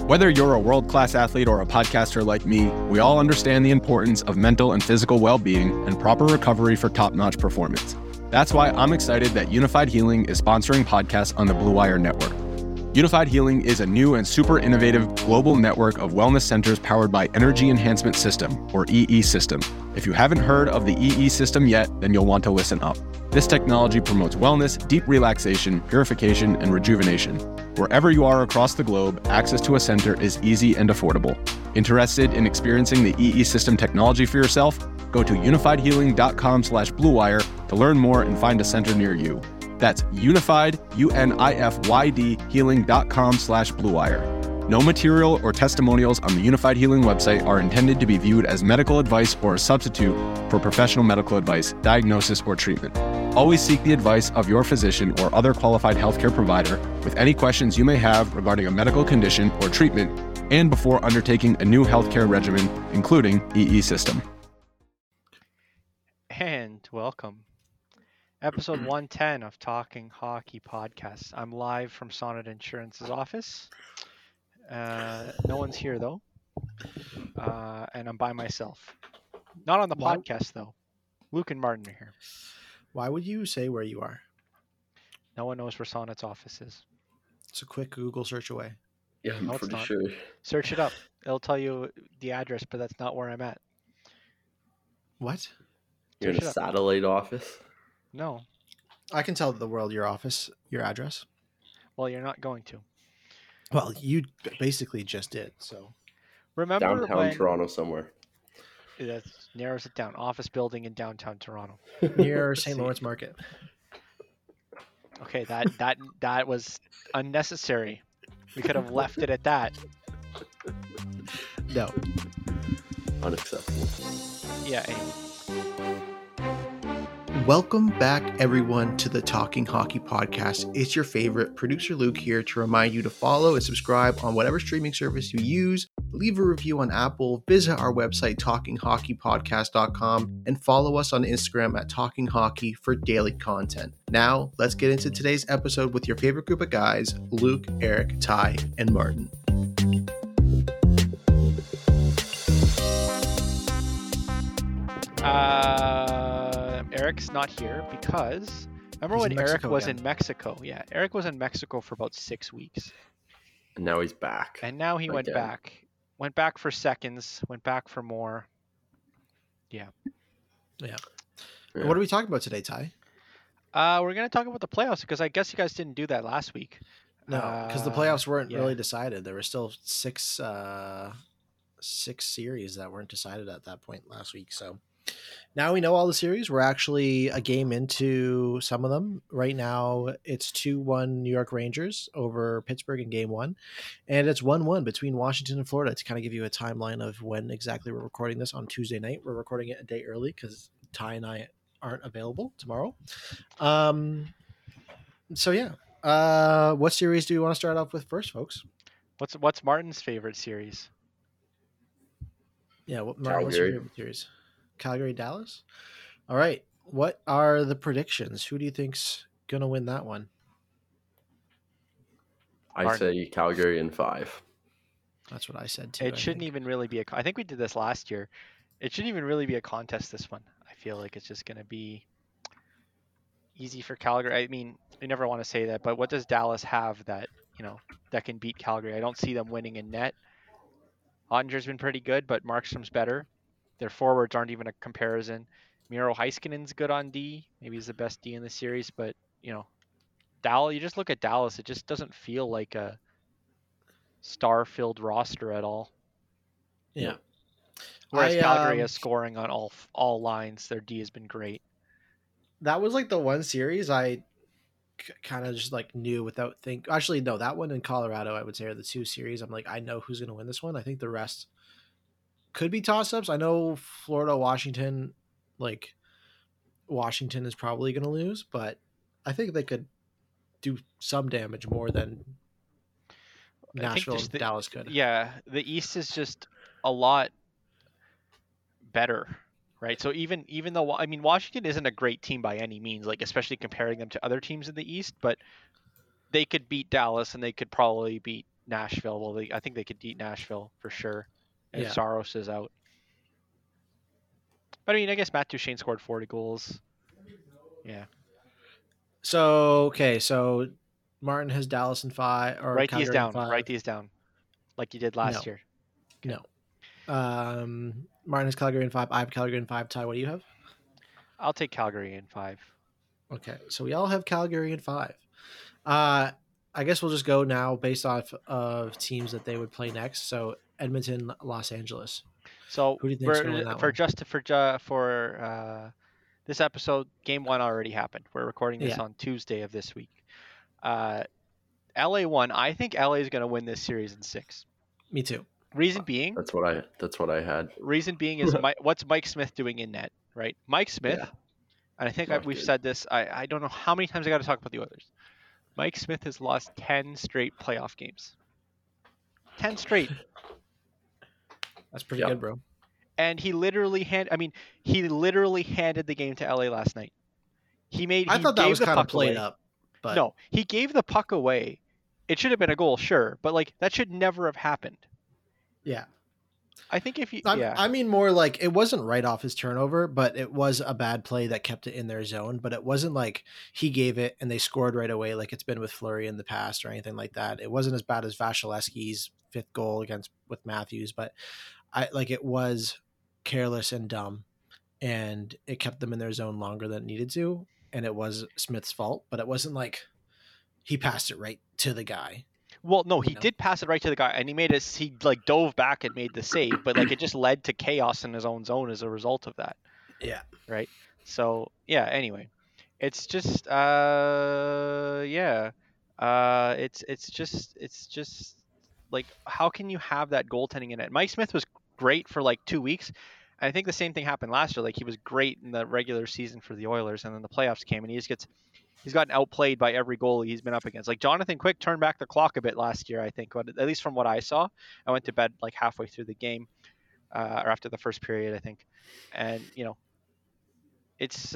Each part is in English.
Whether you're a world-class athlete or a podcaster like me, we all understand the importance of mental and physical well-being and proper recovery for top-notch performance. That's why I'm excited that Unified Healing is sponsoring podcasts on the Blue Wire Network. Unified Healing is a new and super innovative global network of wellness centers powered by Energy Enhancement System, or EE System. If you haven't heard of the EE System yet, then you'll want to listen up. This technology promotes wellness, deep relaxation, purification, and rejuvenation. Wherever you are across the globe, access to a center is easy and affordable. Interested in experiencing the EE System technology for yourself? Go to unifiedhealing.com/bluewire to learn more and find a center near you. That's unified, UNIFYD, healing.com/bluewire. No material or testimonials on the Unified Healing website are intended to be viewed as medical advice or a substitute for professional medical advice, diagnosis, or treatment. Always seek the advice of your physician or other qualified healthcare provider with any questions you may have regarding a medical condition or treatment and before undertaking a new healthcare regimen, including EE System. And welcome. Episode 110 of Talking Hockey Podcast. I'm live from Sonnet Insurance's office. No one's here though. And I'm by myself. Not on the podcast though. Luke and Martin are here. Why would you say where you are? No one knows where Sonnet's office is. It's a quick Google search away. Yeah, I'm pretty sure. Search it up. It'll tell you the address, but that's not where I'm at. What? You're in a satellite office? No. I can tell the world your address. Well, you're not going to. Well, you basically just did, so. Remember downtown Toronto somewhere. That narrows it down. Office building in downtown Toronto. Near St. Lawrence Market. Okay, that was unnecessary. We could have left it at that. No. Unacceptable. Yeah, anyway. Welcome back, everyone, to the Talking Hockey Podcast. It's your favorite producer Luke here to remind you to follow and subscribe on whatever streaming service you use. Leave a review on Apple, visit our website, talkinghockeypodcast.com, and follow us on Instagram at Talking Hockey for daily content. Now, let's get into today's episode with your favorite group of guys, Luke, Eric, Ty, and Martin. Eric's not here because remember when Eric was in Mexico? Yeah, Eric was in Mexico for about 6 weeks. And now he's back. And now he went back. Went back for seconds, went back for more. Yeah. What are we talking about today, Ty? We're going to talk about the playoffs because I guess you guys didn't do that last week. No, because the playoffs weren't really decided. There were still six series that weren't decided at that point last week. So now we know all the series. We're actually a game into some of them. Right now, it's 2-1 New York Rangers over Pittsburgh in game one. And it's 1-1 between Washington and Florida to kind of give you a timeline of when exactly we're recording this on Tuesday night. We're recording it a day early because Ty and I aren't available tomorrow. What series do you want to start off with first, folks? What's Martin's favorite series? Yeah, what's your favorite series? Calgary, Dallas? All right. What are the predictions? Who do you think's going to win that one? I say Calgary in 5. That's what I said too. It shouldn't even really be I think we did this last year. It shouldn't even really be a contest this one. I feel like it's just going to be easy for Calgary. I mean, you never want to say that, but what does Dallas have that can beat Calgary? I don't see them winning in net. Ottinger's been pretty good, but Markstrom's better. Their forwards aren't even a comparison. Miro Heiskanen's good on D. Maybe he's the best D in the series, but Dallas. You just look at Dallas; it just doesn't feel like a star-filled roster at all. Yeah. Whereas Calgary is scoring on all lines. Their D has been great. That was like the one series I kind of just like knew without think. Actually, no, that one in Colorado I would say are the two series. I'm like, I know who's going to win this one. I think the rest could be toss-ups. I know Florida, Washington, like Washington is probably going to lose, but I think they could do some damage more than Nashville and Dallas could. Yeah, the East is just a lot better, right? So even though Washington isn't a great team by any means, like especially comparing them to other teams in the East, but they could beat Dallas and they could probably beat Nashville. Well, I think they could beat Nashville for sure if Yeah. Saros is out. But I mean, I guess Matt Duchene scored 40 goals. Yeah. So Martin has Dallas in 5 or Write these Calgary down. in 5. Write these down, like you did last year. No. Martin has Calgary in 5. I have Calgary in 5. Ty, what do you have? I'll take Calgary in 5. Okay, so we all have Calgary in 5. I guess we'll just go now based off of teams that they would play next. So Edmonton, Los Angeles. So who do you think's going to win that one? For this episode, Game 1 already happened. We're recording this on Tuesday of this week. LA won. I think LA is going to win this series in 6. Me too. Reason being, that's what I had. Reason being is what's Mike Smith doing in net, right? Mike Smith, and I think we've said this. I don't know how many times I got to talk about the Oilers. Mike Smith has lost 10 straight playoff games. 10 straight. That's pretty good, bro. And he literally handed the game to LA last night. I thought that was kind of played up. But no, he gave the puck away. It should have been a goal, sure, but like that should never have happened. Yeah. I think if you I mean more like it wasn't right off his turnover, but it was a bad play that kept it in their zone, but it wasn't like he gave it and they scored right away like it's been with Fleury in the past or anything like that. It wasn't as bad as Vasilevsky's 5th goal with Matthews, but it was careless and dumb, and it kept them in their zone longer than it needed to, and it was Smith's fault, but it wasn't like he passed it right to the guy. Well, no, he did pass it right to the guy, and he dove back and made the save, but like it just led to chaos in his own zone as a result of that. Yeah. Right. So anyway, it's just it's just like, how can you have that goaltending in it? Mike Smith was great for like 2 weeks. I think the same thing happened last year. Like he was great in the regular season for the Oilers, and then the playoffs came, and he's gotten outplayed by every goalie he's been up against. Like Jonathan Quick turned back the clock a bit last year, I think, at least from what I saw. I went to bed like halfway through the game, or after the first period, I think. And it's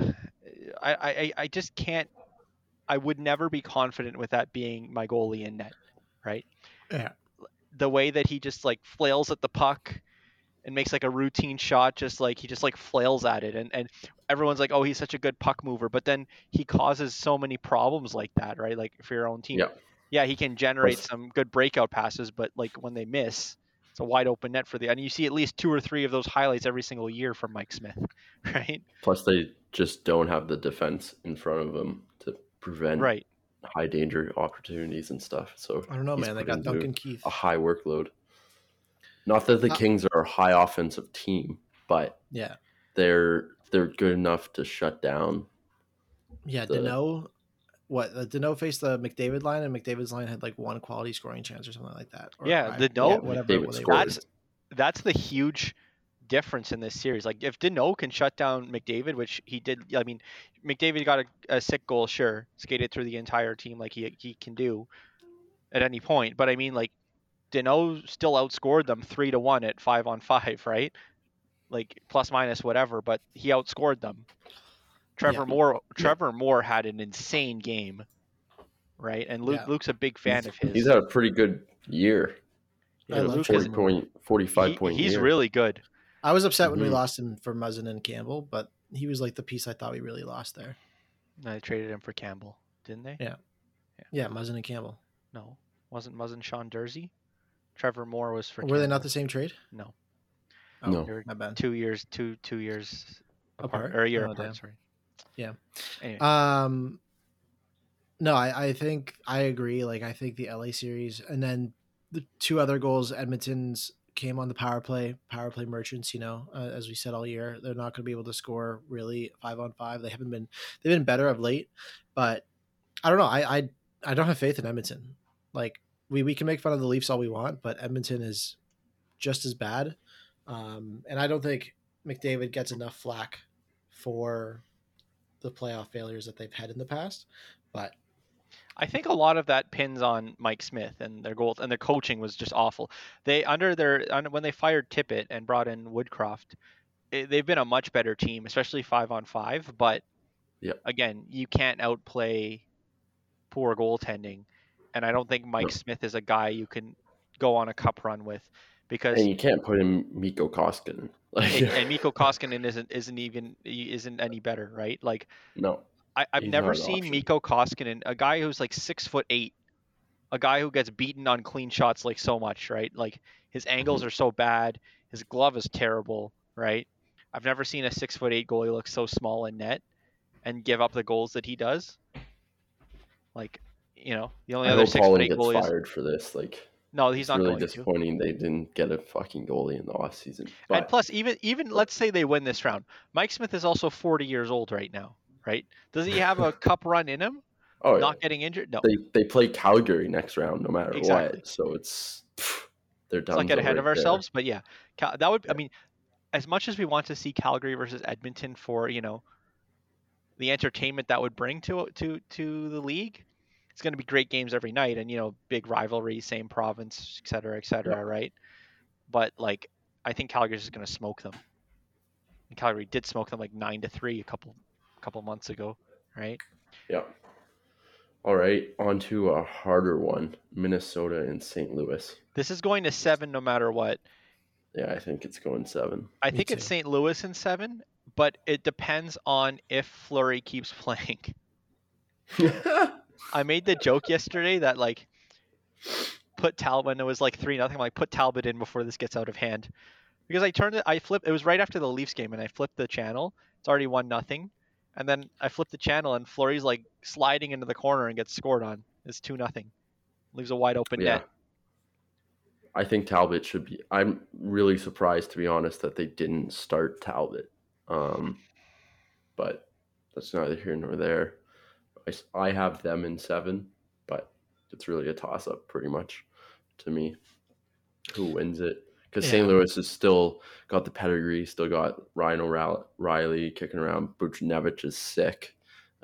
I just can't. I would never be confident with that being my goalie in net, right? Yeah. The way that he just like flails at the puck and makes like a routine shot, he just flails at it, and everyone's like, oh, he's such a good puck mover, but then he causes so many problems like that, right? Like for your own team. Yeah, he can generate some good breakout passes, but like when they miss, it's a wide open net and you see at least 2 or 3 of those highlights every single year from Mike Smith, right? Plus they just don't have the defense in front of them to prevent high danger opportunities and stuff. So I don't know, man. They got Duncan Keith. A high workload. Not that the Kings are a high offensive team, but they're good enough to shut down. Yeah, Danault faced the McDavid line, and McDavid's line had like 1 quality scoring chance or something like that. That's the huge difference in this series. Like if Danault can shut down McDavid, which he did. I mean, McDavid got a sick goal, sure, skated through the entire team like he can do at any point. But I mean, like Danault still outscored them 3-1 at 5-on-5, right? Like plus minus whatever, but he outscored them. Trevor Moore had an insane game, right? And Luke's a big fan of his. He's had a pretty good year. I love 45 point. He's really good. I was upset when we lost him for Muzzin and Campbell, but he was like the piece I thought we really lost there. They traded him for Campbell, didn't they? Yeah, Muzzin and Campbell. No, wasn't Muzzin Sean Durzi? Trevor Moore was for. Were they not the same trade? No. Oh, no, my bad. 2 years apart, or a year apart. Damn. Sorry. Yeah. Anyway. No, I think I agree. Like I think the LA series, and then the 2 other goals, Edmonton's came on the power play merchants. As we said all year, they're not going to be able to score really 5-on-5. They've been better of late, but I don't know. I don't have faith in Edmonton. Like we can make fun of the Leafs all we want, but Edmonton is just as bad. And I don't think McDavid gets enough flack for the playoff failures that they've had in the past, but I think a lot of that pins on Mike Smith and their goals, and their coaching was just awful. When they fired Tippett and brought in Woodcroft, they've been a much better team, especially 5-on-5. But again, you can't outplay poor goaltending. And I don't think Mike Smith is a guy you can go on a cup run with, because and you can't put in Mikko Koskinen. And Mikko Koskinen isn't any better, right? Like, no, I've never seen Mikko Koskinen, a guy who's like 6'8", a guy who gets beaten on clean shots like so much, right? Like his angles are so bad, his glove is terrible, right? I've never seen a 6'8" goalie look so small in net and give up the goals that he does. Like, the only other 6'8" goalie gets fired for this. Like, no, he's not really going to. disappointing. They didn't get a fucking goalie in the off season. But... And plus, even let's say they win this round, Mike Smith is also 40 years old right now, right? Does he have a cup run in him? Oh, not getting injured? No. They play Calgary next round, no matter what. So they're done. Let's not get ahead of ourselves, but yeah, that would. I mean, as much as we want to see Calgary versus Edmonton for the entertainment that would bring to the league, it's going to be great games every night, and big rivalry, same province, et cetera, right? But like, I think Calgary's just going to smoke them. And Calgary did smoke them like 9-3 a couple months ago, right? Yeah. All right, on to a harder one: Minnesota and St. Louis. This is going to 7 no matter what. Yeah, I think it's going 7. I think it's St. Louis in 7, but it depends on if Fleury keeps playing. I made the joke yesterday that like put Talbot when it was like 3-0. Like put Talbot in before this gets out of hand, because I flipped. It was right after the Leafs game, and I flipped the channel. It's already 1-0, and then I flipped the channel, and Fleury's like sliding into the corner and gets scored on. It's 2-0. Leaves a wide open net. I think Talbot should be. I'm really surprised, to be honest, that they didn't start Talbot. But that's neither here nor there. I have them in 7, but it's really a toss-up pretty much to me. Who wins it? Because St. Louis has still got the pedigree, still got Ryan O'Reilly kicking around. Buchnevich is sick.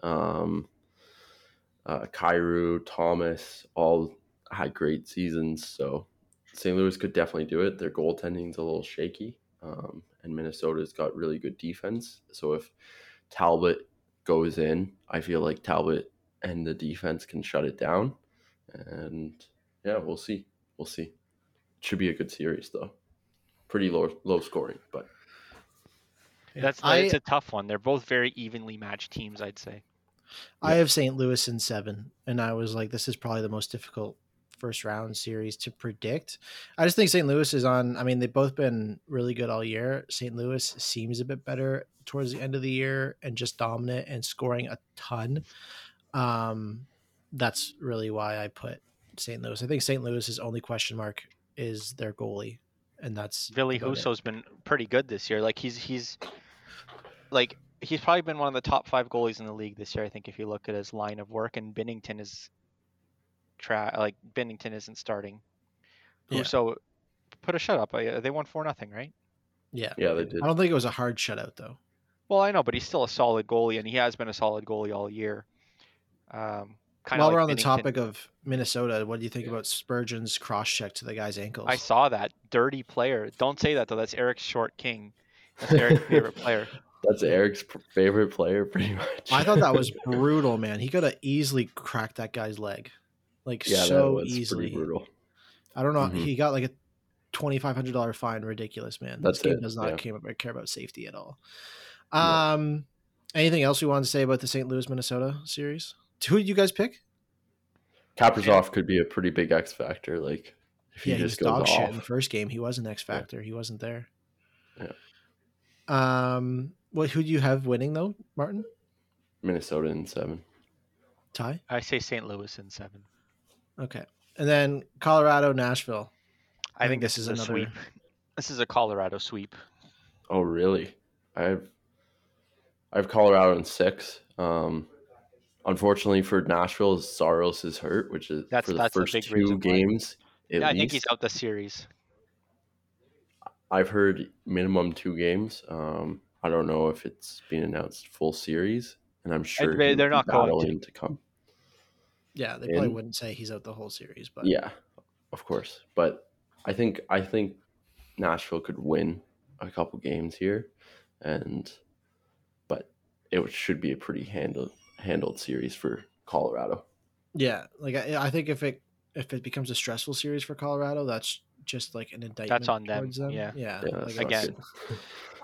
Kyrou, Thomas, all had great seasons. So St. Louis could definitely do it. Their goaltending's a little shaky. And Minnesota's got really good defense. So if Talbot goes in, I feel like Talbot and the defense can shut it down. And yeah, we'll see. It should be a good series, though. Pretty low scoring, but it's a tough one. They're both very evenly matched teams, I'd say. I have St. Louis in 7, and I was like, this is probably the most difficult first round series to predict. I just think St. Louis is on. I mean, they've both been really good all year. St. Louis seems a bit better towards the end of the year and just dominant and scoring a ton. That's really why I put St. Louis. I think St. Louis's only question mark is their goalie, and that's Ville Husso's been pretty good this year. Like he's probably been one of the top 5 goalies in the league this year. I think if you look at his line of work, and Binnington is Binnington isn't starting. Yeah. Husso put a shutout. They won 4-0, right? Yeah, they did. I don't think it was a hard shutout though. Well, I know, but he's still a solid goalie, and he has been a solid goalie all year. While we're on the topic of Minnesota, what do you think about Spurgeon's cross-check to the guy's ankles? I saw that. Dirty player. Don't say that, though. That's Eric's short king. That's Eric's favorite player. That's Eric's favorite player, pretty much. I thought that was brutal, man. He could have easily cracked that guy's leg. So easily. Pretty brutal. I don't know. Mm-hmm. He got like a $2,500 fine. Ridiculous, man. This game does not care about safety at all. Anything else we want to say about the St. Louis Minnesota series? Who did you guys pick? Kaprizov could be a pretty big X factor. Like if he just goes off. Shit in the first game, he was an X factor. Yeah. He wasn't there. Yeah. Who do you have winning though, Martin? Minnesota in 7. Ty? I say St. Louis in 7. Okay, and then Colorado, Nashville. I think this is a sweep. This is a Colorado sweep. Oh really? I have Colorado in 6. Unfortunately for Nashville, Saros is hurt, which is for the first 2 games. I think he's out the series. I've heard minimum 2 games. I don't know if it's been announced full series, and I'm sure they're not going to come. Yeah, they probably wouldn't say he's out the whole series, but yeah, of course. But I think Nashville could win a couple games here, but it should be a pretty handled series for Colorado. Yeah, like I think if it becomes a stressful series for Colorado, that's just like an indictment That's on them. towards them. Yeah. Yeah, Yeah, like that's it's, not Again. good.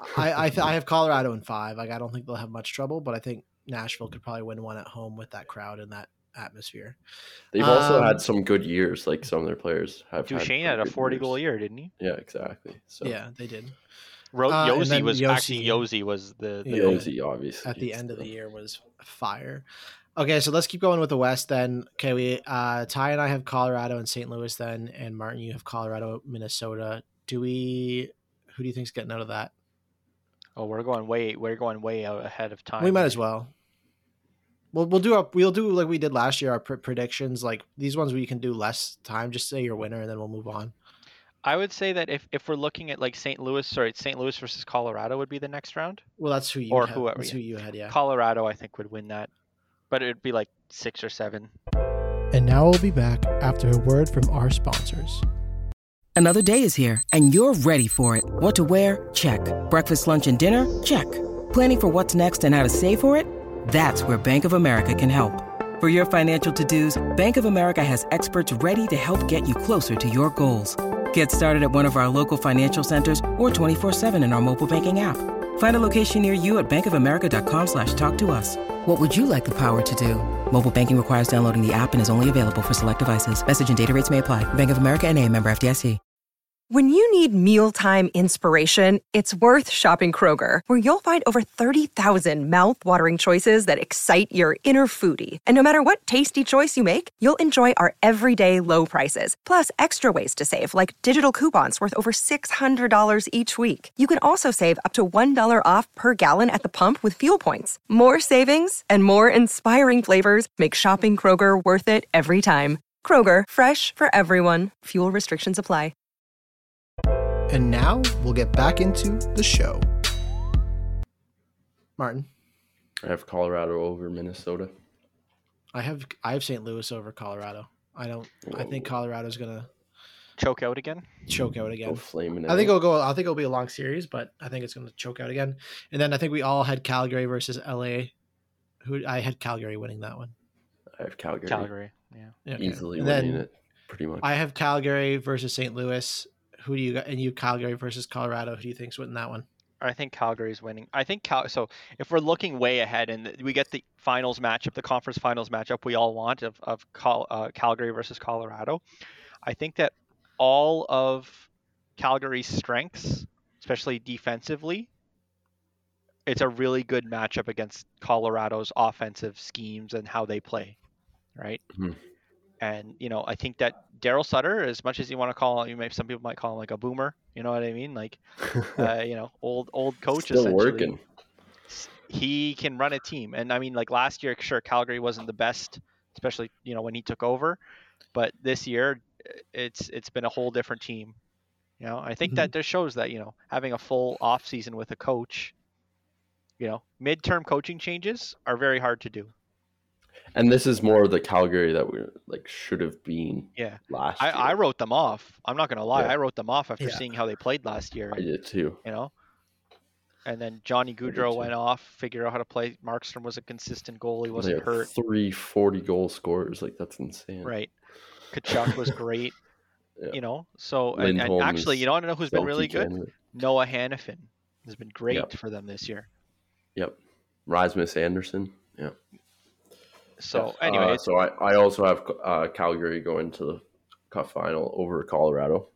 I have Colorado in 5. Like I don't think they'll have much trouble, but I think Nashville could probably win one at home with that crowd and that atmosphere. They've also had some good years. Like some of their players have Duchesne had had a good 40-goal years. year, didn't he? Yeah, exactly. So Yeah, they did. And Yossi then was actually Yossi- Yossi was the Yeah. Josie, obviously, at the end of the still. year was fire. Okay, so let's keep going with the West then. Okay, we Ty and I have Colorado and St. Louis then, and Martin, you have Colorado, Minnesota. Who do you think's getting out of that? Oh, we're going way out ahead of time. We might here. as well. We'll do like we did last year, our predictions. Like these ones we can do less time. Just say your winner, and then we'll move on. I would say that if we're looking at like St. Louis versus Colorado would be the next round. Well, that's who you Or had. whoever, That's yeah. who you had, yeah. Colorado, I think, would win that, but it'd be like 6 or 7. And now we'll be back after a word from our sponsors. Another day is here, and you're ready for it. What to wear? Check. Breakfast, lunch, and dinner? Check. Planning for what's next and how to save for it? That's where Bank of America can help. For your financial to-dos, Bank of America has experts ready to help get you closer to your goals. Get started at one of our local financial centers or 24/7 in our mobile banking app. Find a location near you at bankofamerica.com/talktous. What would you like the power to do? Mobile banking requires downloading the app and is only available for select devices. Message and data rates may apply. Bank of America NA, member FDIC. When you need mealtime inspiration, it's worth shopping Kroger, where you'll find over 30,000 mouth-watering choices that excite your inner foodie. And no matter what tasty choice you make, you'll enjoy our everyday low prices, plus extra ways to save, like digital coupons worth over $600 each week. You can also save up to $1 off per gallon at the pump with fuel points. More savings and more inspiring flavors make shopping Kroger worth it every time. Kroger, fresh for everyone. Fuel restrictions apply. And now we'll get back into the show. Martin, I have Colorado over Minnesota. I have St. Louis over Colorado. I think Colorado's gonna Choke out again. choke out Go again. flaming. I think it'll be a long series, but I think it's gonna choke out again. And then I think we all had Calgary versus LA. I had Calgary winning that one. I have Calgary. Calgary. Yeah. Okay. Easily And winning then it, pretty much. I have Calgary versus St. Louis. Who do you got? And you Calgary versus Colorado. Who do you think's winning that one? I think Calgary's winning. I think so if we're looking way ahead and we get the finals matchup, the conference finals matchup we all want of Calgary versus Colorado, I think that all of Calgary's strengths, especially defensively, it's a really good matchup against Colorado's offensive schemes and how they play, right? Mhm. And I think that Daryl Sutter, as much as you want to call him, some people might call him like a boomer. You know what I mean? Like, old coach. Still essentially. working. He can run a team, and I mean, like last year, sure, Calgary wasn't the best, especially when he took over, but this year, it's been a whole different team. I think that just shows that having a full off season with a coach, midterm coaching changes are very hard to do. And this is more of the Calgary that we should have been. Yeah, last year. I wrote them off. I'm not gonna lie, Yeah. I wrote them off after Yeah. seeing how they played last year. I did too. And then Johnny did Gaudreau too. went off, figured out how to play. Markstrom was a consistent goal. He They wasn't had hurt. 3 40-goal scorers. That's insane. Right. Kachuk was great. Yeah. So and Lindholm actually, is you know who's been really Selke good? candidate. Noah Hannafin has been great Yep. for them this year. Yep. Rasmus Anderson. Yeah. So Yeah. anyway, So I also have Calgary going to the Cup final over Colorado.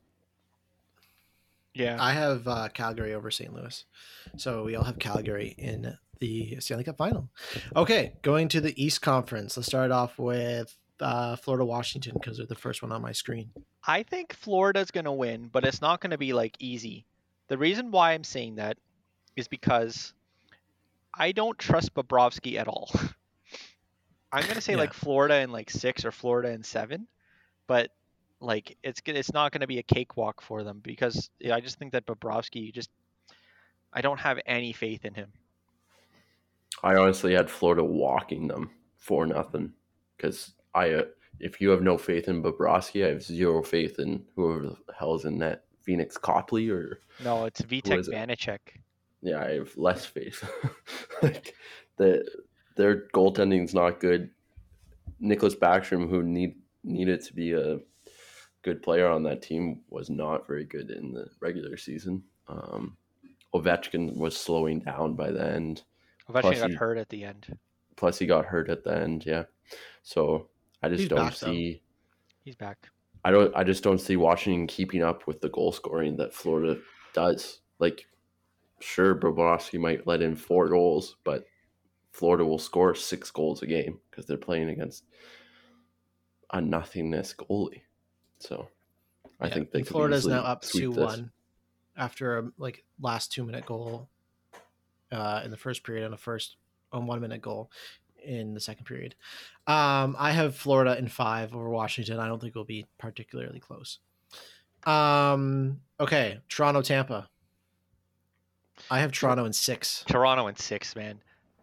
yeah, I have Calgary over St. Louis. So we all have Calgary in the Stanley Cup final. Okay, going to the East Conference. Let's start off with Florida, Washington, because they're the first one on my screen. I think Florida's going to win, but it's not going to be easy. The reason why I'm saying that is because I don't trust Bobrovsky at all. I'm going to say Yeah. Florida in 6 or Florida in 7, but it's not going to be a cakewalk for them because I just think that Bobrovsky I don't have any faith in him. I honestly had Florida walking them 4-0 because if you have no faith in Bobrovsky, I have zero faith in whoever the hell's in net. Phoenix Copley or No, it's Vitek is it? Vanacek. yeah, I have less faith. Their goaltending's not good. Nicholas Backstrom, who needed to be a good player on that team, was not very good in the regular season. Ovechkin was slowing down by the end. Ovechkin got hurt at the end. Plus, he got hurt at the end. Yeah, so I just don't see. He's back. I just don't see Washington keeping up with the goal scoring that Florida does. Like, sure, Bobrovsky might let in 4 goals, but Florida will score 6 goals a game because they're playing against a nothingness goalie. So I think they Florida's now up 2-1 after a last 2-minute goal in the first period and a 1-minute goal in the second period. I have Florida in 5 over Washington. I don't think it'll be particularly close. Okay, Toronto, Tampa. I have Toronto in 6. Toronto in 6, man.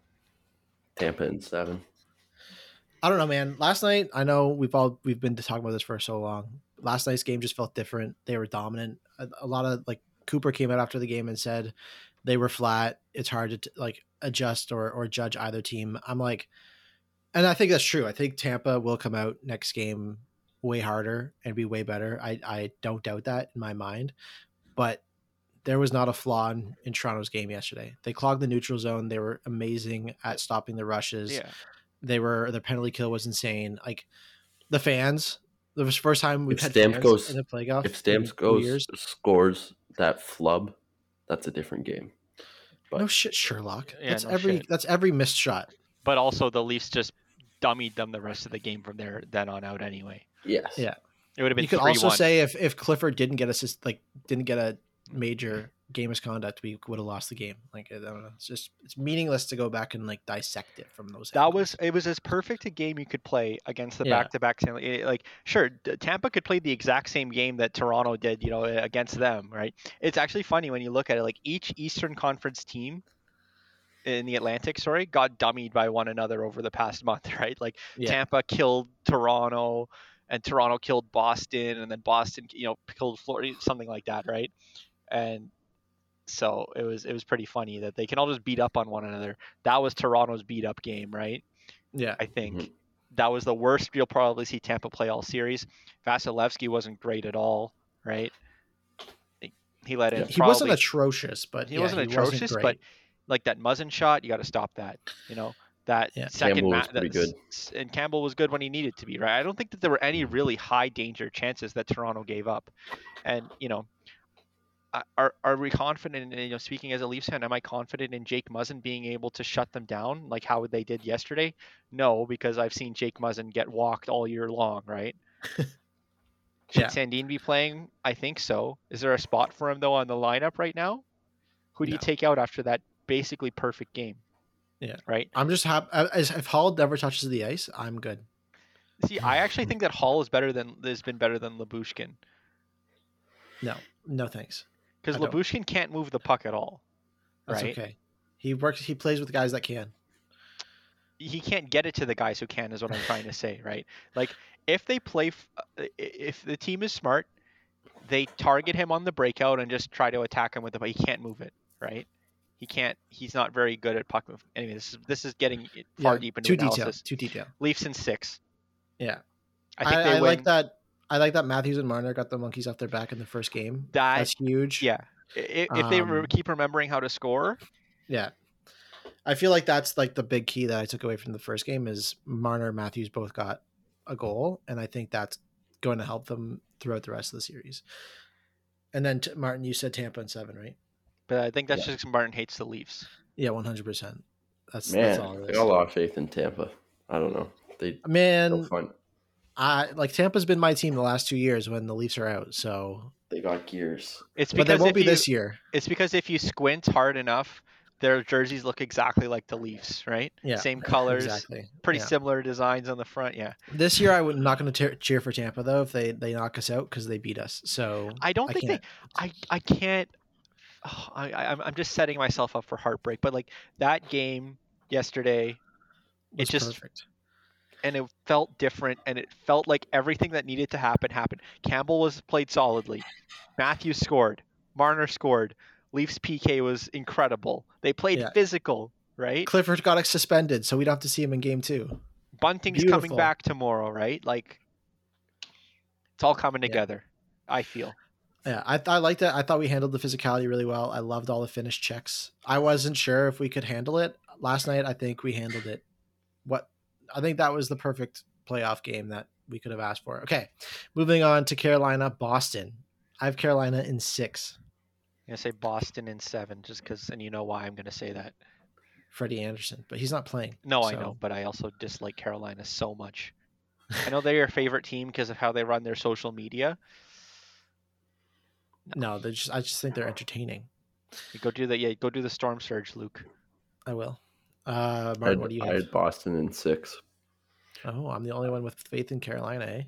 Tampa in 7. I don't know, man. Last night, I know we've been talking about this for so long. Last night's game just felt different. They were dominant. A lot of Cooper came out after the game and said they were flat. It's hard to adjust or judge either team. I'm and I think that's true. I think Tampa will come out next game way harder and be way better. I don't doubt that in my mind, but there was not a flaw in Toronto's game yesterday. They clogged the neutral zone. They were amazing at stopping the rushes. Yeah. Their penalty kill was insane. The fans, it was the first time we've had Stamkos fans in the playoff. If Stamkos scores that flub, that's a different game. But, no shit, Sherlock. Yeah, that's every missed shot. But also the Leafs just dummied them the rest of the game from then on out anyway. Yes. Yeah. It would have been. You could 3-1. also say if Clifford didn't get a major game misconduct, we would have lost the game. I don't know. It's meaningless to go back and dissect it from those. It was as perfect a game you could play against the back-to-back. Sure, Tampa could play the exact same game that Toronto did, against them, right? It's actually funny when you look at it. Each Eastern Conference team in the Atlantic, got dummied by one another over the past month, right? Tampa killed Toronto, and Toronto killed Boston, and then Boston, killed Florida, something like that, right? And so it was pretty funny that they can all just beat up on one another. That was Toronto's beat up game, right? Yeah. I think that was the worst you'll probably see Tampa play all series. Vasilevsky wasn't great at all, right? He let in. He wasn't atrocious, but he wasn't atrocious, but that Muzzin shot, you got to stop that. That second Campbell was pretty good. And Campbell was good when he needed to be, right? I don't think that there were any really high danger chances that Toronto gave up. And, are we confident in, speaking as a Leafs fan, am I confident in Jake Muzzin being able to shut them down like how they did yesterday? No, because I've seen Jake Muzzin get walked all year long, right? Should Sandin be playing? I think so. Is there a spot for him, though, on the lineup right now? Who do you take out after that basically perfect game? Yeah. Right? I'm just happy. If Hall never touches the ice, I'm good. See, I actually think that Hall has been better than Lyubushkin. No thanks. Because Lyubushkin can't move the puck at all. That's right? Okay. He plays with guys that can. He can't get it to the guys who can, is what I'm trying to say, right? If they play, if the team is smart, they target him on the breakout and just try to attack him with the puck. He can't move it, right? He can't. He's not very good at puck movement. Anyway, this is getting far deep into analysis. Too detailed. Leafs in 6. Yeah, I think they win. like that. I like that Matthews and Marner got the monkeys off their back in the first game. That's huge. Yeah. If they keep remembering how to score. Yeah. I feel like that's the big key that I took away from the first game is Marner and Matthews both got a goal. And I think that's going to help them throughout the rest of the series. And then Martin, you said Tampa in 7, right? But I think that's just because Martin hates the Leafs. Yeah, 100%. That's all it is. I got a lot of faith in Tampa. I don't know. Tampa's been my team the last 2 years when the Leafs are out, so they got gears. But they won't be this year. It's because if you squint hard enough, their jerseys look exactly like the Leafs, right? Yeah, same colors, exactly. Pretty similar designs on the front. Yeah. This year, I'm not going to cheer for Tampa though if they knock us out because they beat us. So I don't think I can't. Oh, I'm just setting myself up for heartbreak. But that game yesterday, was perfect. And it felt different, and it felt like everything that needed to happen happened. Campbell played solidly. Matthews scored. Marner scored. Leafs PK was incredible. They played physical, right? Clifford got suspended, so we don't have to see him in game 2. Bunting's coming Beautiful. back tomorrow, right? Like, it's all coming together, I feel. Yeah, I liked it. I thought we handled the physicality really well. I loved all the finish checks. I wasn't sure if we could handle it. Last night, I think we handled it. I think that was the perfect playoff game that we could have asked for. Okay, moving on to Carolina, Boston. I have Carolina in 6. I'm going to say Boston in 7, just because, and you know why I'm going to say that. Freddie Anderson, but he's not playing. No, so. I know, but I also dislike Carolina so much. I know they're your favorite team because of how they run their social media. No, I just think they're entertaining. You go do the Storm Surge, Luke. I will. Martin, what do you have? I had Boston in 6. Oh, I'm the only one with faith in Carolina, eh?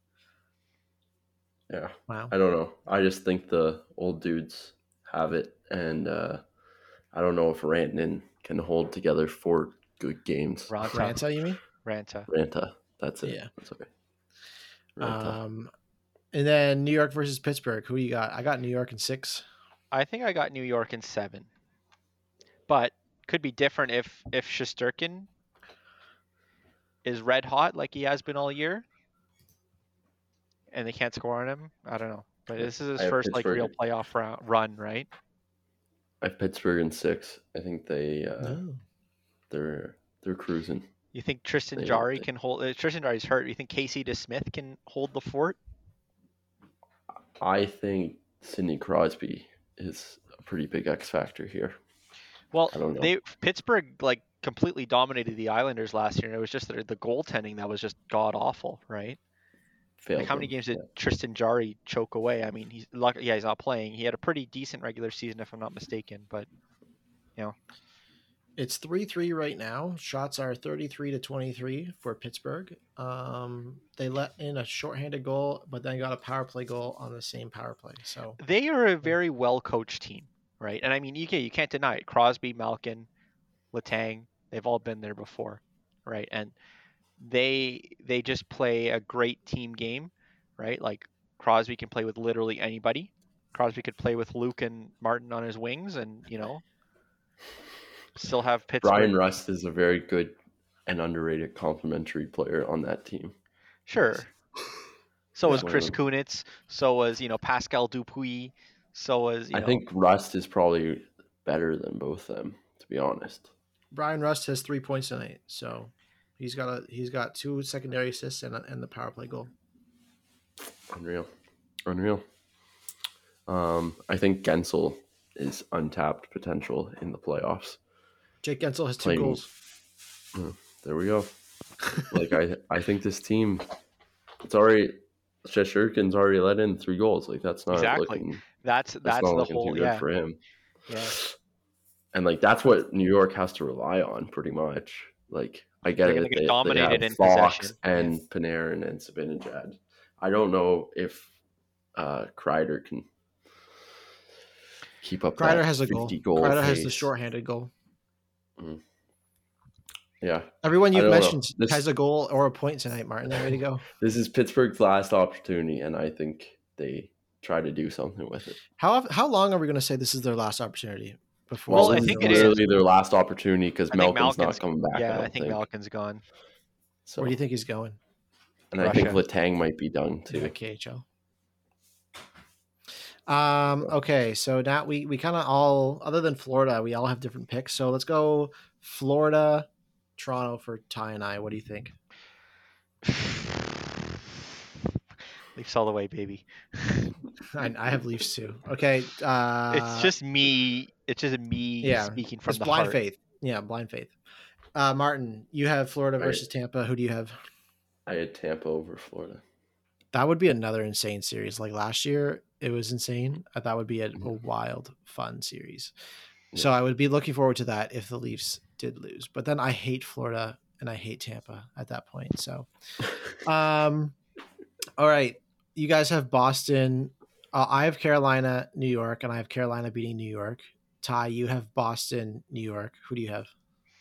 Yeah. Wow. I don't know. I just think the old dudes have it, and I don't know if Rantanen can hold together 4 good games. Ranta, you mean? Ranta. That's it. Yeah. That's okay. Ranta. And then New York versus Pittsburgh. Who you got? I got New York in 6. I think I got New York in 7. But could be different if Shesterkin is red hot like he has been all year and they can't score on him. I don't know. But this is his first like real playoff run, right? I have Pittsburgh in 6. I think they're cruising. You think Tristan Jarry can hold? Tristan Jarry's hurt. You think Casey DeSmith can hold the fort? I think Sidney Crosby is a pretty big X factor here. Well, I don't know. Pittsburgh like completely dominated the Islanders last year, and it was just the goaltending that was just god awful, right? Like how many games did Tristan Jarry choke away? I mean, he's not playing. He had a pretty decent regular season, if I'm not mistaken, but It's 3-3 right now. Shots are 33-23 for Pittsburgh. They let in a shorthanded goal, but then got a power play goal on the same power play. So they are a very well coached team, right? And I mean, you can't deny it. Crosby, Malkin, Letang, they've all been there before, right? And they just play a great team game, right? Like Crosby can play with literally anybody. Crosby could play with Luke and Martin on his wings, and still have Pittsburgh. Brian Rust is a very good and underrated complementary player on that team. Sure. So was Chris Kunitz. So was Pascal Dupuis. So was I think Rust is probably better than both of them, to be honest. Brian Rust has 3 points tonight, so he's got 2 secondary assists and the power play goal. Unreal. I think Gensel is untapped potential in the playoffs. Jake Gensel has 2 goals. There we go. Like I think this team, Shesterkin's already let in 3 goals. Like that's not looking. That's not the looking whole too good for him. Yeah. And like that's what New York has to rely on pretty much. Like I get it. They dominated in Fox possession and Panarin and Zibanejad. I don't know if Kreider can keep up. Kreider that has a 50 goal. Kreider has the pace. shorthanded goal. Yeah. Everyone you've mentioned has a goal or a point tonight, Martin. Way to go. This is Pittsburgh's last opportunity, and I think they try to do something with it. How long are we going to say this is their last opportunity? Well, I think it is literally their last opportunity because Malkin's not coming back. Yeah, I think Malkin's gone. So, where do you think he's going? And Russia. I think Letang might be done too. Yeah, KHL. Okay, so now we kind of all, other than Florida, we all have different picks. So let's go Florida, Toronto for Ty and I. What do you think? Leafs all the way, baby. I have Leafs too. Okay. It's just me speaking from the blind heart. faith. Yeah, blind faith. Martin, you have Florida versus Tampa. Who do you have? I had Tampa over Florida. That would be another insane series. Like last year, it was insane. That would be a wild, fun series. Yeah. So I would be looking forward to that if the Leafs did lose. But then I hate Florida and I hate Tampa at that point. So, all right. You guys have Boston. I have Carolina, New York, and I have Carolina beating New York. Ty, you have Boston, New York. Who do you have?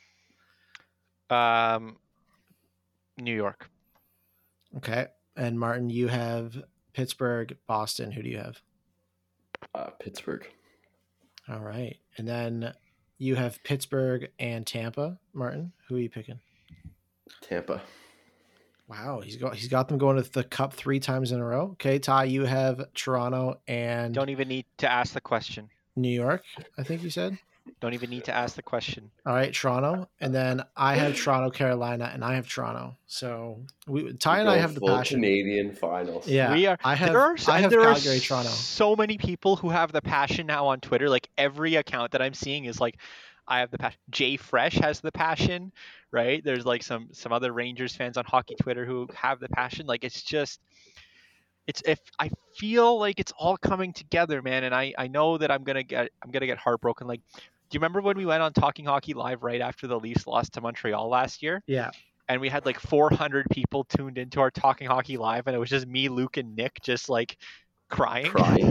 New York. Okay. And Martin, you have Pittsburgh, Boston. Who do you have? Pittsburgh. All right. And then you have Pittsburgh and Tampa. Martin, who are you picking? Tampa. Wow, he's got them going to the Cup 3 times in a row. Okay, Ty, you have Toronto and Don't even need to ask the question. New York, I think you said. Don't even need to ask the question. All right, Toronto, and then I have Toronto, Carolina, and I have Toronto. So Ty and I have the full passion. Canadian finals. Yeah, We are. I have there are Calgary, Toronto. so many people who have the passion now on Twitter. Like every account that I'm seeing is like, I have the passion. Jay Fresh has the passion, right? There's like some other Rangers fans on hockey Twitter who have the passion. Like if I feel like it's all coming together, man, and I know that I'm gonna get heartbroken. Like, do you remember when we went on Talking Hockey Live right after the Leafs lost to Montreal last year? Yeah. And we had like 400 people tuned into our Talking Hockey Live, and it was just me, Luke, and Nick just like crying.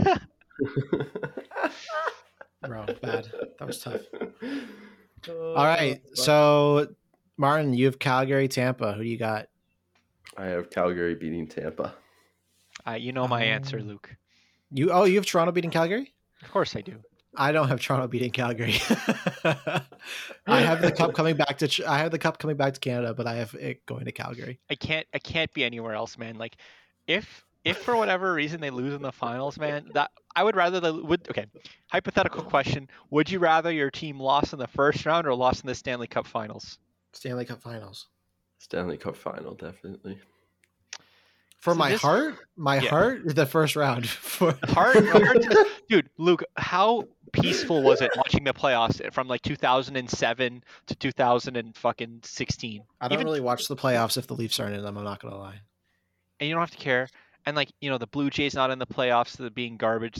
Bro, bad. That was tough. All right, so Martin, you have Calgary, Tampa. Who do you got? I have Calgary beating Tampa. You know my answer, Luke. You have Toronto beating Calgary? Of course I do. I don't have Toronto beating Calgary. I have the cup coming back to Canada, but I have it going to Calgary. I can't be anywhere else, man. Like if for whatever reason they lose in the finals, man, that I would rather okay. Hypothetical question: would you rather your team lost in the first round or lost in the Stanley Cup Finals? Stanley Cup Finals. Stanley Cup Final, definitely. For So my this- heart, the first round. For Heart, dude, Luke, how peaceful was it watching the playoffs from like 2007 to 2016? I don't really watch the playoffs if the Leafs aren't in them. I'm not gonna lie. And you don't have to care. And like the Blue Jays not in the playoffs, the being garbage.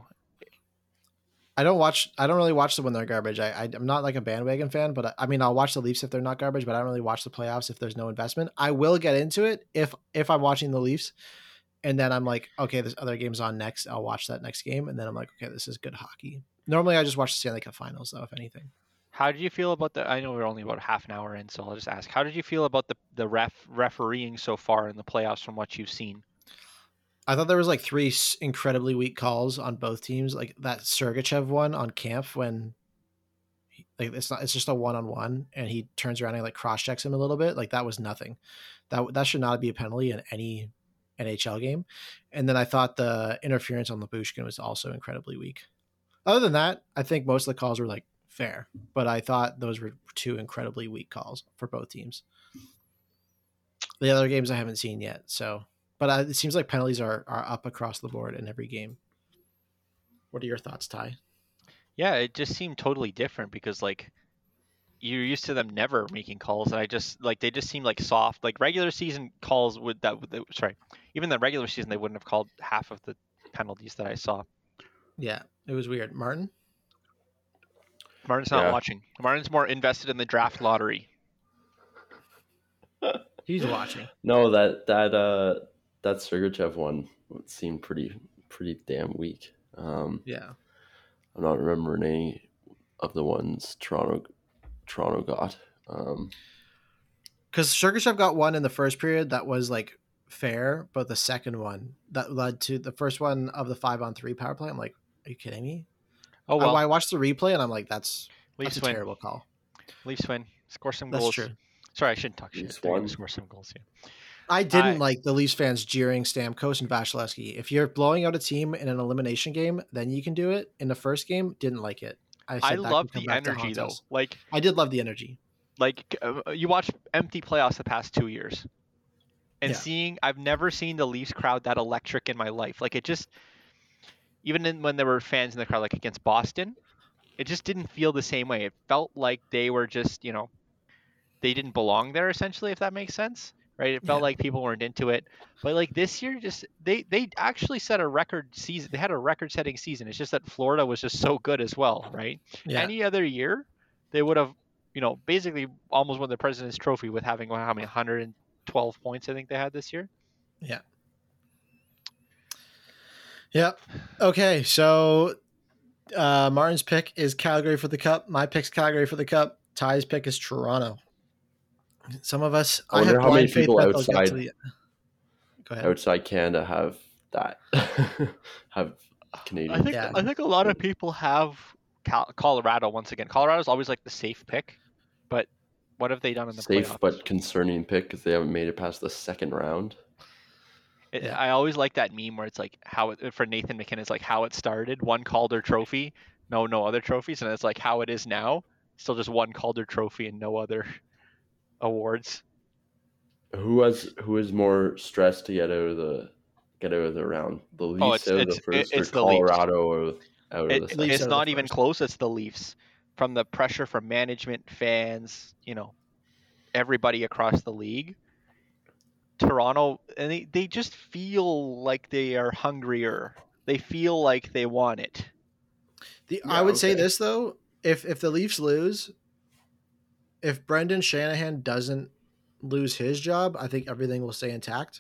I don't really watch them when they're garbage. I'm not like a bandwagon fan, but I mean, I'll watch the Leafs if they're not garbage, but I don't really watch the playoffs if there's no investment. I will get into it if I'm watching the Leafs and then I'm like, okay, this other game's on next. I'll watch that next game. And then I'm like, okay, this is good hockey. Normally I just watch the Stanley Cup Finals though, if anything. How did you feel about I know we're only about half an hour in, so I'll just ask, how did you feel about the refereeing so far in the playoffs from what you've seen? I thought there was like 3 incredibly weak calls on both teams. Like that Sergachev one on Kampf when it's just a 1-on-1 and he turns around and like cross checks him a little bit. Like that was nothing. That should not be a penalty in any NHL game. And then I thought the interference on Lyubushkin was also incredibly weak. Other than that, I think most of the calls were like fair, but I thought those were 2 incredibly weak calls for both teams. The other games I haven't seen yet, so. But it seems like penalties are up across the board in every game. What are your thoughts, Ty? Yeah, it just seemed totally different because like you're used to them never making calls, and they just seem like soft. Like regular season calls even the regular season they wouldn't have called half of the penalties that I saw. Yeah, it was weird. Martin's not watching. Martin's more invested in the draft lottery. He's watching. No, that Sergachev one seemed pretty damn weak. Yeah. I'm not remembering any of the ones Toronto got. Because Sergachev got one in the first period that was like fair, but the second one that led to the first one of the 5-on-3 power play. I'm like, are you kidding me? Oh well, I watched the replay and I'm like, that's a win. terrible call. Leafs win. Score some That's goals. true. Sorry, I shouldn't talk shit. Leafs They're won. gonna score some goals. Yeah. I didn't like the Leafs fans jeering Stamkos and Vasilevsky. If you're blowing out a team in an elimination game, then you can do it. In the first game, didn't like it. I love the energy though. Like I did love the energy. Like you watch empty playoffs the past 2 years, and I've never seen the Leafs crowd that electric in my life. Like it just, even when there were fans in the crowd, like against Boston, it just didn't feel the same way. It felt like they were just, they didn't belong there essentially, if that makes sense. Right? It felt like people weren't into it. But like this year, just they actually set a record season. They had a record-setting season. It's just that Florida was just so good as well, right? Yeah. Any other year, they would have, basically almost won the President's Trophy with having how many 112 points I think they had this year. Yeah. Yep. Okay, so Martin's pick is Calgary for the Cup. My pick's Calgary for the Cup. Ty's pick is Toronto. Some of us, I wonder have how many blind faith people that they'll get to Go ahead. outside Canada have that. Have Canadian. I think a lot of people have Colorado once again. Colorado's always like the safe pick, but What have they done in the Safe playoffs? but concerning pick because they haven't made it past the second round. Yeah. I always like that meme where it's like for Nathan McKinnon, it's like how it started, one Calder trophy, no other trophies, and it's like how it is now, still just one Calder trophy and no other awards. Who is more stressed to get out of the round? The Leafs out of the first, it's or the Leafs. Colorado out of the second? Leafs It's out of the not even first. close. It's the Leafs. From the pressure from management, fans, everybody across the league. Toronto, and they just feel like they are hungrier. They feel like they want it. I would say okay. this though, if the Leafs lose, if Brendan Shanahan doesn't lose his job, I think everything will stay intact.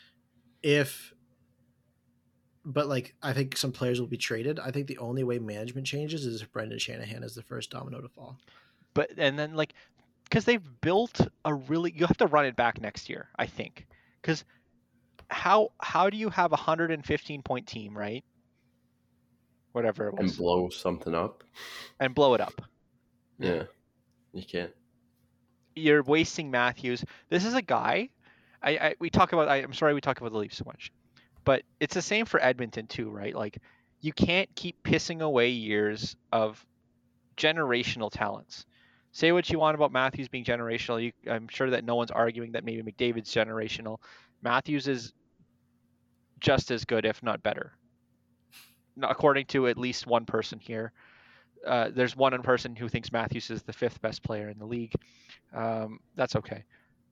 But I think some players will be traded. I think the only way management changes is if Brendan Shanahan is the first domino to fall. And then because they've built you have to run it back next year, I think. Because how do you have a 115-point team, right? Whatever it was. And blow something up. And blow it up. Yeah, you can't. You're wasting Matthews. This is a guy. We talk about. I'm sorry we talk about the Leafs so much, but it's the same for Edmonton too, right? Like you can't keep pissing away years of generational talents. Say what you want about Matthews being generational. I'm sure that no one's arguing that maybe McDavid's generational. Matthews is just as good, if not better. According to at least one person here. There's one person who thinks Matthews is the 5th best player in the league. That's okay.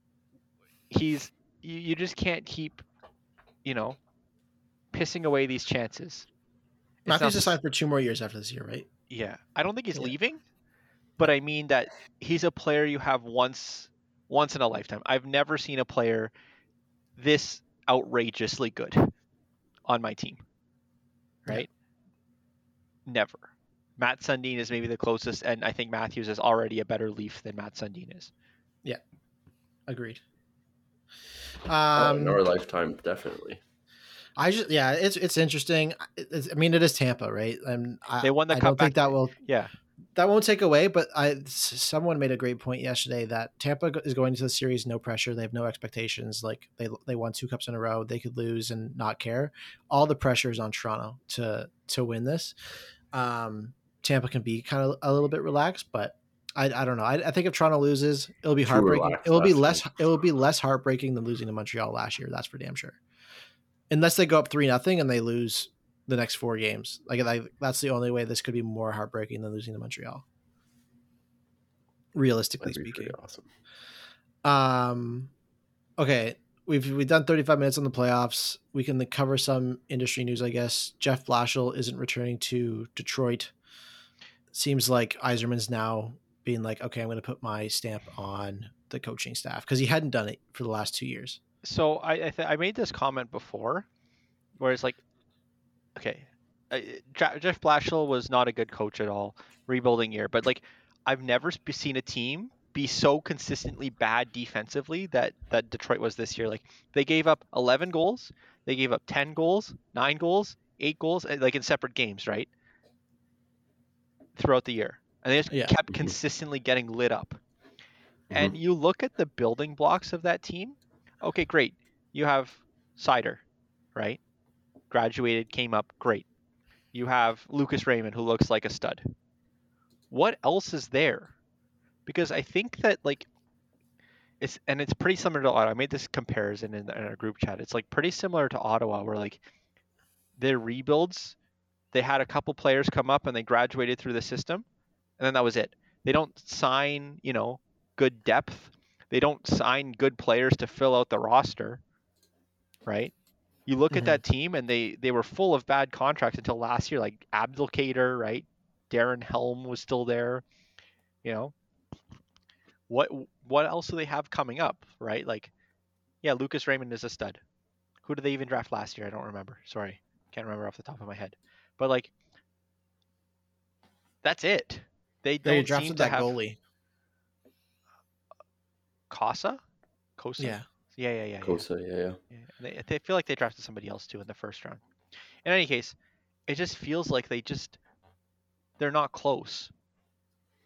You just can't keep, pissing away these chances. Matthews is signed for 2 more years after this year, right? Yeah. I don't think he's leaving, but I mean that he's a player you have once in a lifetime. I've never seen a player this outrageously good on my team, right? Yeah. Never. Matt Sundin is maybe the closest, and I think Matthews is already a better Leaf than Matt Sundin is. Yeah. Agreed. In our lifetime, definitely. It's interesting. It is Tampa, right? And they won the cup. I don't think that will. Yeah, that won't take away. But someone made a great point yesterday that Tampa is going to the series no pressure. They have no expectations. Like they won 2 cups in a row. They could lose and not care. All the pressure is on Toronto to win this. Tampa can be kind of a little bit relaxed, but I don't know. I think if Toronto loses, it'll be heartbreaking. It will be less heartbreaking than losing to Montreal last year. That's for damn sure. Unless they go up 3-0 and they lose the next 4 games. That's the only way this could be more heartbreaking than losing to Montreal. Realistically speaking. Awesome. Okay. We've done 35 minutes on the playoffs. We can cover some industry news, I guess. Jeff Blashill isn't returning to Detroit. Seems like Yzerman's now being like, okay, I'm going to put my stamp on the coaching staff because he hadn't done it for the last 2 years. So I made this comment before where it's like, okay, Jeff Blashill was not a good coach at all, rebuilding year, but I've never seen a team be so consistently bad defensively that Detroit was this year. They gave up 11 goals, they gave up 10 goals, 9 goals, 8 goals, in separate games, right? Throughout the year. And they just kept consistently getting lit up. Mm-hmm. And you look at the building blocks of that team. Okay, great. You have Seider, right? Graduated, came up, great. You have Lucas Raymond, who looks like a stud. What else is there? Because I think that it's pretty similar to Ottawa. I made this comparison in our group chat. It's pretty similar to Ottawa, where their rebuilds, they had a couple players come up and they graduated through the system, and then that was it. They don't sign, good depth. They don't sign good players to fill out the roster, right? You look at that team, and they were full of bad contracts until last year, like Abdelkader, right? Darren Helm was still there, What else do they have coming up, right? Lucas Raymond is a stud. Who did they even draft last year? I don't remember. Sorry. Can't remember off the top of my head. But that's it. They don't drafted seem to that have goalie. Kosa? Yeah. Yeah. Kosa, yeah. They feel like they drafted somebody else too in the first round. In any case, it just feels like they're not close.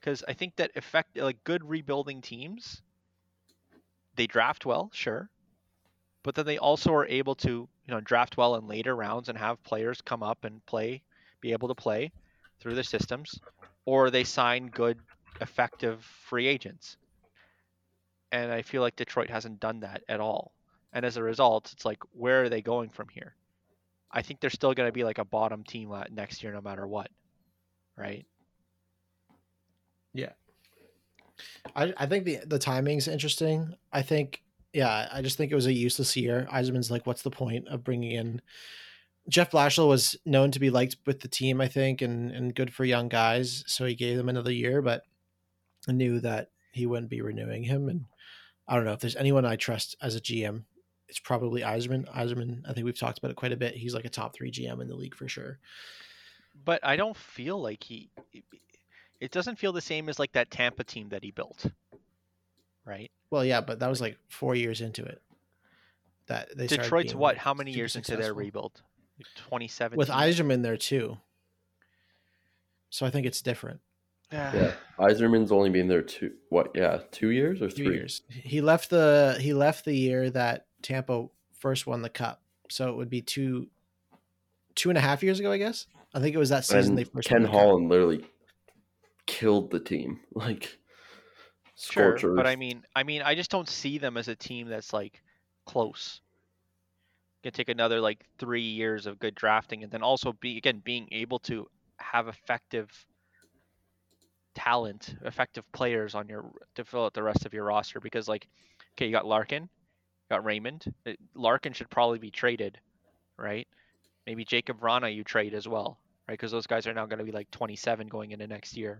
because I think that good rebuilding teams, they draft well, sure, but then they also are able to draft well in later rounds and have players come up and be able to play through their systems, or they sign good, effective free agents. And I feel like Detroit hasn't done that at all. And as a result, it's like, where are they going from here? I think they're still going to be like a bottom team next year, no matter what, right? Yeah. I think the timing's interesting. I just think it was a useless year. Yzerman's like, what's the point of bringing in Jeff Blashill? Was known to be liked with the team, I think, and good for young guys. So he gave them another year, but I knew that he wouldn't be renewing him. And I don't know if there's anyone I trust as a GM. It's probably Yzerman. Yzerman, I think we've talked about it quite a bit. He's like a top 3 GM in the league for sure. But I don't feel like it doesn't feel the same as like that Tampa team that he built, right? Well, yeah, but that was like 4 years into it. That they Detroit's what? How many years into their rebuild? 2017 with Yzerman there too. So I think it's different. Yeah, Yzerman's only been there 2 years or 3 years. He left the year that Tampa first won the cup, so it would be 2.5 years ago, I guess. I think it was that season they first. Ken Holland literally killed the team, like sure. But I mean, I just don't see them as a team that's like close. Gonna take another like 3 years of good drafting, and then also being able to have effective talent, effective players to fill out the rest of your roster. Because like, okay, you got Larkin, you got Raymond. Larkin should probably be traded, right? Maybe Jacob Vrana you trade as well, right? Because those guys are now going to be like 27 going into next year.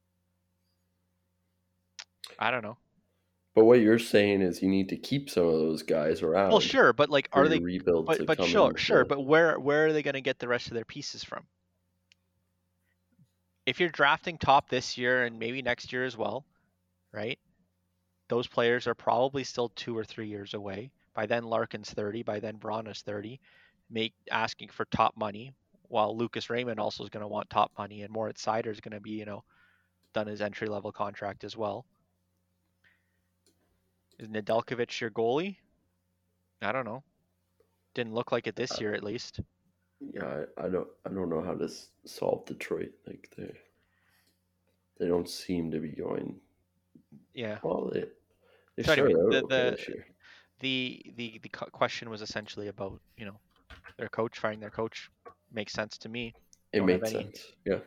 I don't know. But what you're saying is you need to keep some of those guys around. Well, sure, but like, are they rebuild? But sure. But where are they going to get the rest of their pieces from? If you're drafting top this year and maybe next year as well, right? Those players are probably still 2 or 3 years away. By then, Larkin's 30. By then, Vrana's 30. Asking for top money, while Lucas Raymond also is going to want top money, and Moritz Seider is going to be, done his entry-level contract as well. Is Nedeljkovic your goalie? I don't know. Didn't look like it this year, at least. Yeah, I don't know how to solve Detroit. Like they don't seem to be going. Yeah. Well, they so started anyway, out okay this year. The question was essentially about their coach, firing their coach. Makes sense to me. It makes sense. Yeah.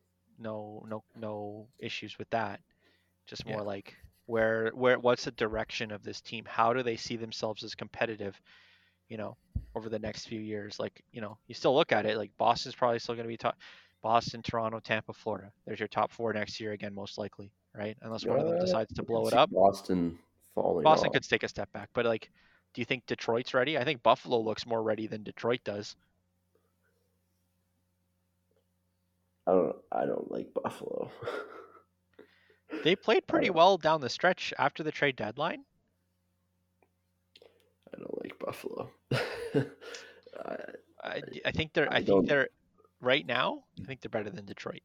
No issues with that. Just more like what's the direction of this team? How do they see themselves as competitive? Over the next few years, like, you still look at it, like Boston's probably still going to be top. Boston, Toronto, Tampa, Florida. There's your top 4 next year again, most likely, right? Unless one of them decides to blow it up. Boston could take a step back, but like, do you think Detroit's ready? I think Buffalo looks more ready than Detroit does. I don't like Buffalo. They played pretty well down the stretch after the trade deadline. I don't like Buffalo. I think they're right now. I think they're better than Detroit.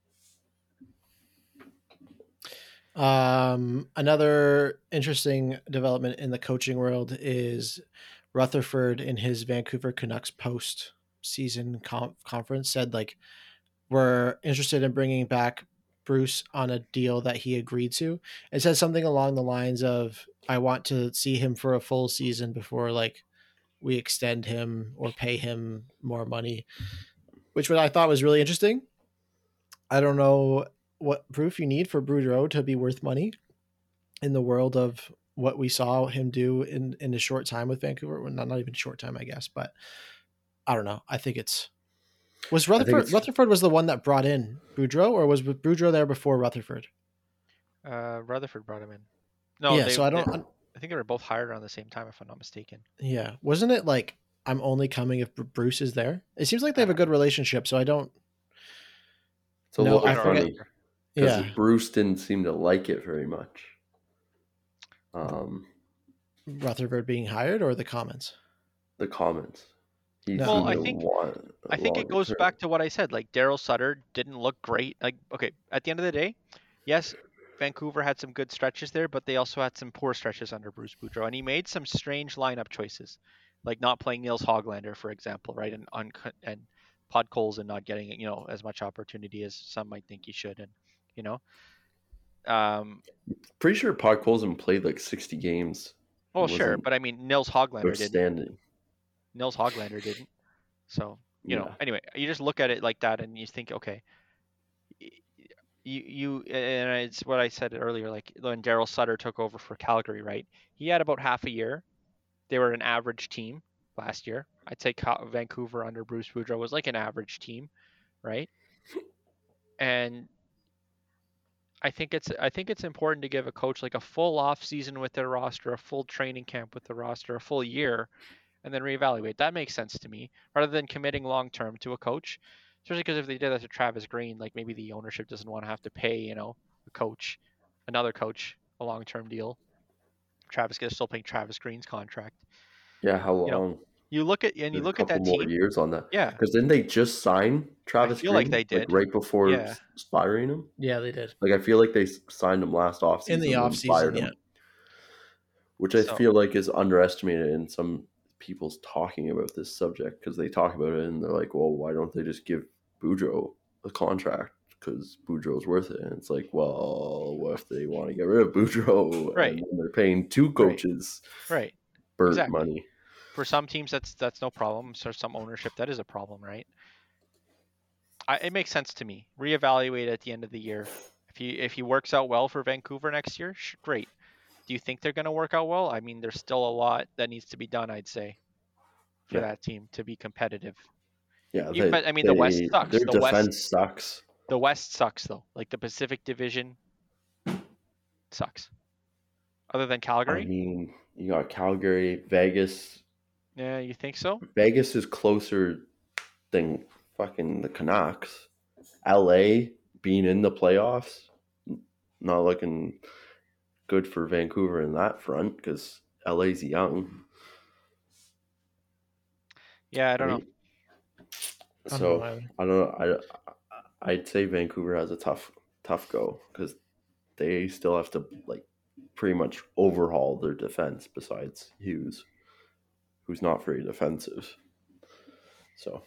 Another interesting development in the coaching world is Rutherford in his Vancouver Canucks post-season conference said, like, we're interested in bringing back Bruce on a deal that he agreed to. It says something along the lines of, I want to see him for a full season before like we extend him or pay him more money, which I thought was really interesting. I don't know what proof you need for Boudreau to be worth money in the world of what we saw him do in a short time with Vancouver. Well, not even short time, I guess, but I don't know. I think was Rutherford was the one that brought in Boudreau, or was Boudreau there before Rutherford? Rutherford brought him in. No, yeah. I think they were both hired around the same time, if I'm not mistaken. Yeah, wasn't it like, I'm only coming if Bruce is there? It seems like they have a good relationship, so I don't. It's a little funny because Yeah, Bruce didn't seem to like it very much. Rutherford being hired, or the comments? The comments. Well, I think it goes back to what I said. Like, Daryl Sutter didn't look great. Like, okay, at the end of the day, yes, Vancouver had some good stretches there, but they also had some poor stretches under Bruce Boudreau, and he made some strange lineup choices, like not playing Niels Hoglander, for example, right, and Podkolzin not getting as much opportunity as some might think he should, and you know, um, Pretty sure Podkolzin played like 60 games. well, sure, but I mean Niels Hoglander didn't. Outstanding. Niels Hoglander didn't. So Yeah. anyway, you just look at it like that, and you think, okay, and it's what I said earlier, like when Daryl Sutter took over for Calgary, right? He had about half a year. They were an average team last year. I'd say Vancouver under Bruce Boudreau was like an average team, right? And I think it's important to give a coach like a full off season with their roster, a full training camp with the roster, a full year, and then reevaluate. That makes sense to me, rather than committing long term to a coach. Especially because if they did that to Travis Green, like maybe the ownership doesn't want to have to pay, another coach, a long term deal. Travis is still paying Travis Green's contract. Yeah, how long? You look at that team. More years on that. Yeah, because didn't they just sign Travis I feel Green? Like they did, right before firing him. Yeah, they did. Like I feel like they signed him last offseason. In the offseason, yeah. Which I feel like is underestimated in some people's talking about this subject, because they talk about it and they're like, well, why don't they just give Boudreau a contract because Boudreau's worth it? And it's like, well, what if they want to get rid of Boudreau, right? And they're paying two coaches, right? Burnt money. For some teams, that's no problem. So some ownership, that is a problem, right? It makes sense to me. Reevaluate at the end of the year. If he works out well for Vancouver next year, great. Do you think they're going to work out well? I mean, there's still a lot that needs to be done, I'd say, for that team to be competitive. Yeah, but I mean, the West sucks. Their defense sucks. The West sucks, though. Like the Pacific Division sucks. Other than Calgary? I mean, you got Calgary, Vegas. Yeah, you think so? Vegas is closer than fucking the Canucks. LA being in the playoffs, not looking good for Vancouver in that front because LA's young. Yeah, I don't know. So I don't know. I'd say Vancouver has a tough go because they still have to like pretty much overhaul their defense. Besides Hughes, who's not very defensive. So,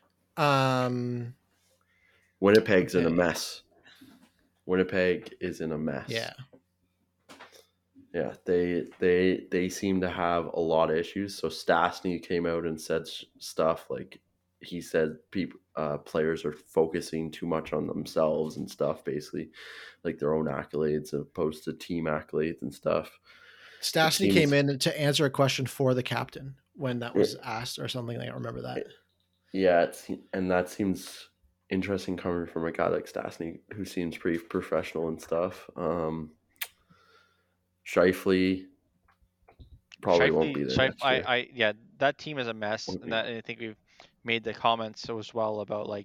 Winnipeg's in a mess. Winnipeg is in a mess. Yeah. Yeah, they seem to have a lot of issues. So Stastny came out and said stuff like he said players are focusing too much on themselves and stuff, basically, like their own accolades as opposed to team accolades and stuff. Stastny came in to answer a question for the captain when that was asked or something. I don't remember that. Yeah, and that seems interesting coming from a guy like Stastny, who seems pretty professional and stuff. Scheifele probably won't be there. Yeah, that team is a mess, and I think we've made the comments as well about like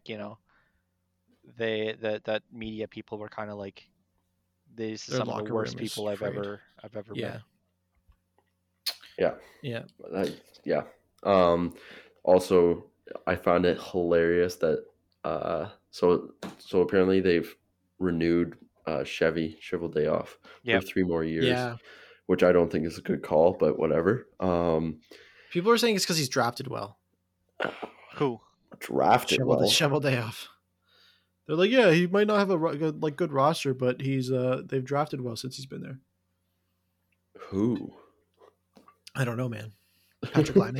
that media people were kind of like these some of the worst people I've ever met. Yeah. Also, I found it hilarious that so apparently they've renewed Cheveldayoff for 3 more years, which I don't think is a good call, but whatever. People are saying it's because he's drafted well. Who drafted well? Cheveldayoff. They're like, yeah, he might not have a good roster, but he's they've drafted well since he's been there. Who? I don't know, man. Patrick Laine.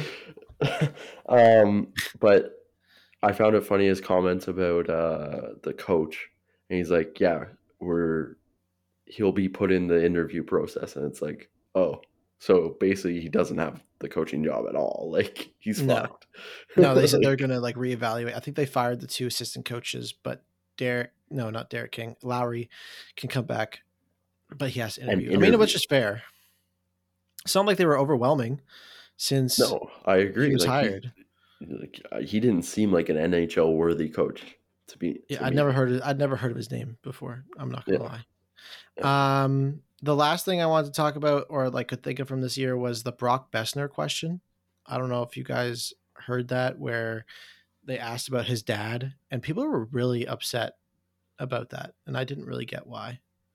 But I found it funny his comments about the coach, and he's like, yeah, he'll be put in the interview process, and it's like, oh, so basically he doesn't have the coaching job at all. Like he's fucked. No, they said they're gonna like reevaluate. I think they fired the 2 assistant coaches, but not Derek King. Lowry can come back, but he has to interview. I mean, which is fair. It's not like they were overwhelming since I agree. He was hired. He didn't seem like an NHL worthy coach to be. I'd never heard of his name before. I'm not gonna lie. Yeah. The last thing I wanted to talk about, or like could think of from this year, was the Brock Besser question. I don't know if you guys heard that, where they asked about his dad, and people were really upset about that, and I didn't really get why.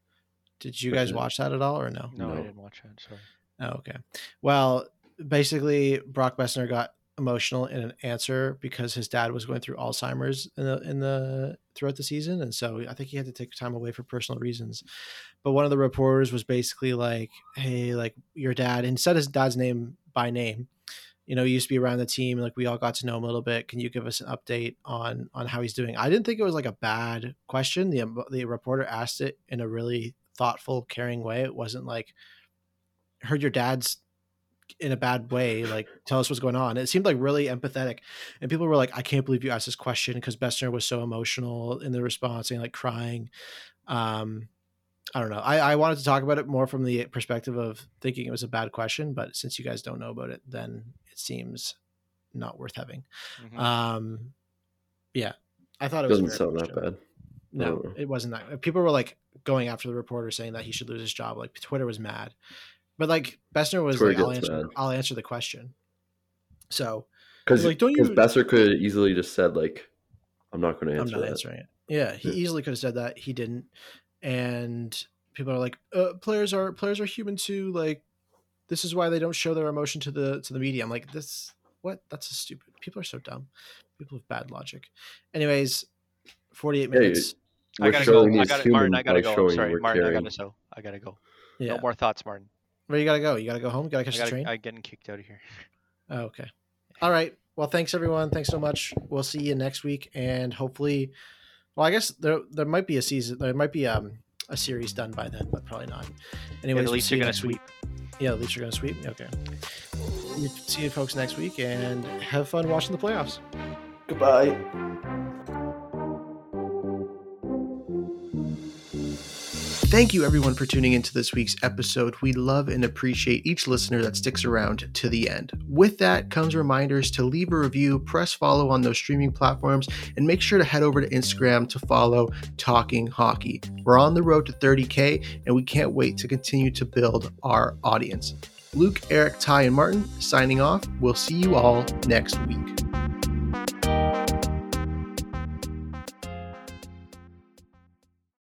Did you guys watch that at all or no? No, I didn't watch it. Sorry. Oh, okay. Well, basically, Brock Lesnar got emotional in an answer because his dad was going through Alzheimer's throughout the season, and so I think he had to take time away for personal reasons. But one of the reporters was basically like, "Hey, like your dad," and said his dad's name by name. You know, he used to be around the team. Like we all got to know him a little bit. Can you give us an update on how he's doing? I didn't think it was like a bad question. The reporter asked it in a really thoughtful, caring way. It wasn't like, "Heard your dad's in a bad way, like tell us what's going on." It seemed like really empathetic, and people were like, "I can't believe you asked this question," because Bessner was so emotional in the response and like crying. I don't know. I wanted to talk about it more from the perspective of thinking it was a bad question, but since you guys don't know about it, then it seems not worth having. Yeah, I thought it doesn't sound that bad. No, it wasn't that. People were like going after the reporter saying that he should lose his job. Like Twitter was mad. But like Bessner was like, I'll answer the question. So because like, Bessner could easily just said like, I'm not going to answer that. I'm not answering it. Yeah, he easily could have said that. He didn't. And people are like, players are human too. Like, this is why they don't show their emotion to the media. I'm like, that's a stupid. People are so dumb. People have bad logic. Anyways, 48 minutes. I gotta go. Martin, I gotta go. Sorry, Martin, I gotta go. Yeah. No more thoughts, Martin. Where you gotta go? You gotta go home? You gotta catch the train? I'm getting kicked out of here. Oh, okay. All right. Well, thanks everyone. Thanks so much. We'll see you next week, and hopefully, well, I guess there might be a season. There might be a series done by then, but probably not. Anyways, at least you're gonna sweep. Yeah, at least you're gonna sweep. Okay. See you folks next week, and have fun watching the playoffs. Goodbye. Thank you, everyone, for tuning into this week's episode. We love and appreciate each listener that sticks around to the end. With that comes reminders to leave a review, press follow on those streaming platforms, and make sure to head over to Instagram to follow Talking Hockey. We're on the road to 30K, and we can't wait to continue to build our audience. Luke, Eric, Ty, and Martin signing off. We'll see you all next week.